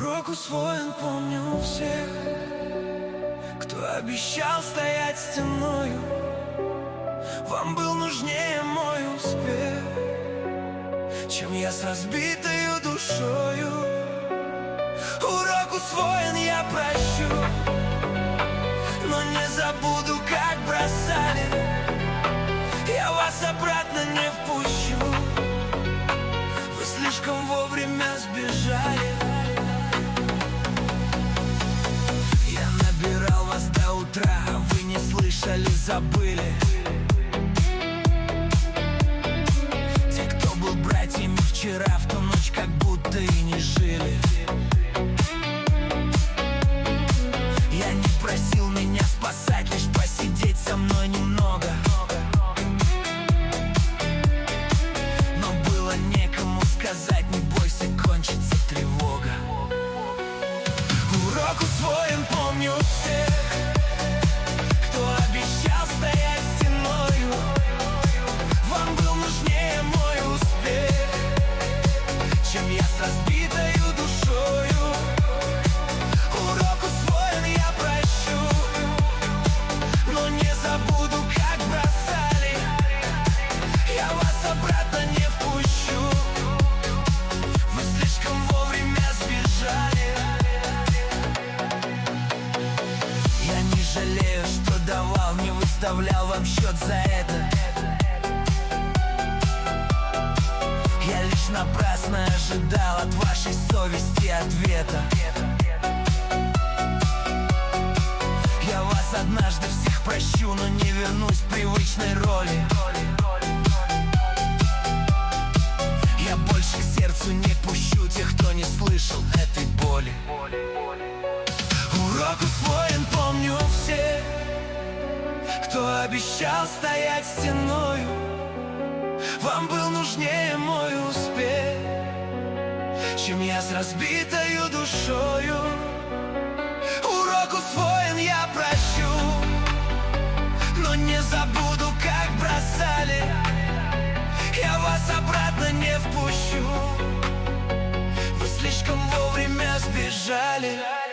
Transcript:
Урок усвоен, помню всех, кто обещал стоять стеною. Вам был нужнее мой успех, чем я с разбитою душою. Урок усвоен, я прощу, но не забуду, как бросали. Я вас обратно не впущу, вы слишком вовремя сбежали. Я набирал вас до утра, вы не слышали, забыли. Те, кто был братьями вчера, в ту ночь как будто и не жили. Я не просил меня спасать, лишь посидеть со мной немного. Но было некому сказать, не бойся, кончится тревога. Урок усвоен, помню всех, кто обещал стоять стеною. Вам был нужнее мой успех, чем я с разбитою душою. Урок усвоен, я прощу, но не забуду, как бросали. Я вас обратно не впущу, вы слишком вовремя сбежали. Я не жалею, что давал, не выставлял вам счет за это. Я лишь напрасно ожидал от вашей совести ответа. Я вас однажды всех прощу, но не вернусь в привычной роли. Я больше к сердцу не пущу тех, кто не слышал этой боли. Урок усвоен, помню всех, кто обещал стоять стеною. Вам был нужнее мой успех, чем я с разбитою душою. Урок усвоен, я прощу, но не забуду, как бросали. Я вас обратно не впущу, вы слишком вовремя сбежали.